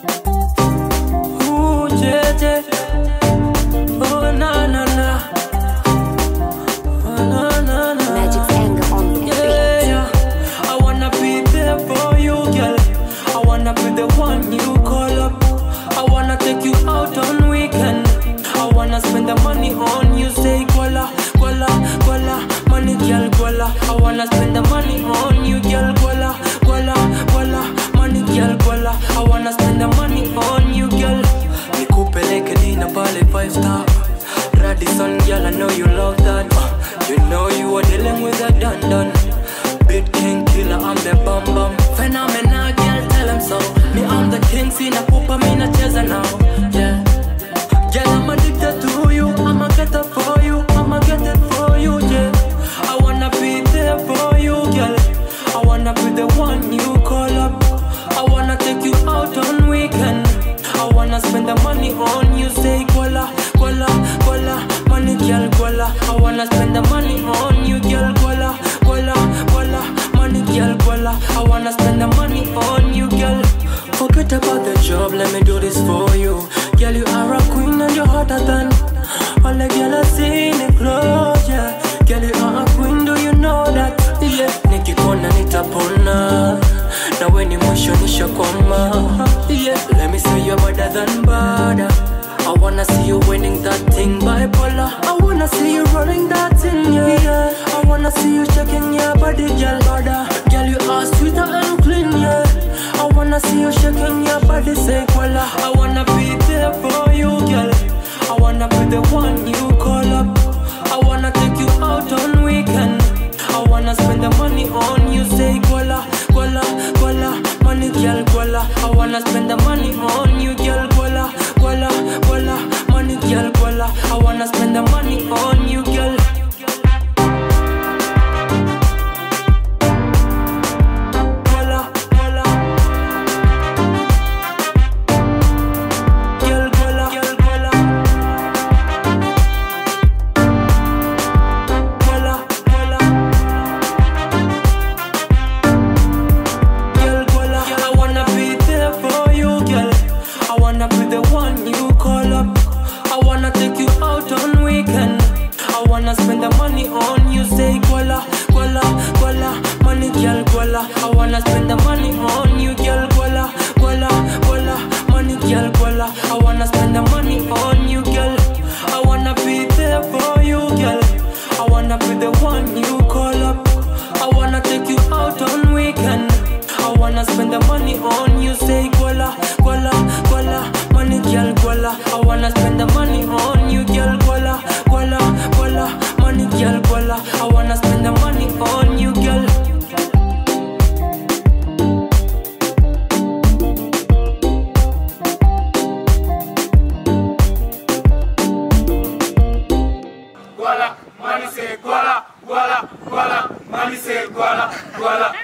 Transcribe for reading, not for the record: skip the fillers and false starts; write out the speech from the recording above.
Ooh, JJ. Oh, na na na. Oh, na na na. Magic's anger on the beat. Yeah. I wanna be there for you, girl. I wanna be the one you call up. I wanna take you out on weekend. I wanna spend the money on you. Say guala, guala, guala, money girl, guala. I wanna spend the money on you, girl, guala, guala, guala, money girl, guala. I wanna spend the money on you, girl. Nikupeleke dina pale 5 star. Radisson, girl, I know you love that. You know you are dealing with a dun-dun. Beat king killer, I'm the bum bum. Phenomenal, girl, tell him so. Me, I'm the king, sina pupa, me na cheza now. Yeah. Girl, I'm addicted to you. I'ma get up for you. I'ma get it for you, yeah. I wanna be there for you, girl. I wanna be the one you call up. I wanna take you out on weekend. I wanna spend the money on you. Say guala, guala, guala, money girl, guala. I wanna spend the money on you, girl, guala, guala, guala, money girl, guala. I wanna spend the money on you, girl. Forget about the job, let me do this for you. Girl, you are a queen and you're hotter than all the girl I see in the club, yeah. Girl, you are a queen, do you know that? Yeah. Nikikona nitapona na we ni mwisho nishakwama. Yeah. Let me say you're better than bad. I wanna see you winning that thing bipolar. I wanna see you rolling that thing, yeah. I wanna see you shaking your body, girl, bada. Girl, you are sweeter and clean, yeah. I wanna see you shaking your body, say voila. I wanna be there for you, girl. I wanna be the one you call up. I wanna take you out on weekend. I wanna spend the money on you, say voila, voila, voila, money girl, voila. I wanna spend the money on you, girl, voila, voila, voila, money girl, voila. I wanna spend the money on you, girl. Spend the money on you, say guala, guala, guala, money girl, guala. I wanna spend the money on you, girl, guala, guala, guala, money girl, guala. I wanna spend the money on you, girl. I wanna be there for you, girl. I wanna be the one you call up. I wanna take you out on weekend. I wanna spend the money on you, say guala, guala, guala, money girl, guala. I wanna spend the money on you, girl, guala, guala, guala, money girl, guala. I wanna spend the money on you, girl. Guala, money say guala, guala, guala, money say guala, guala.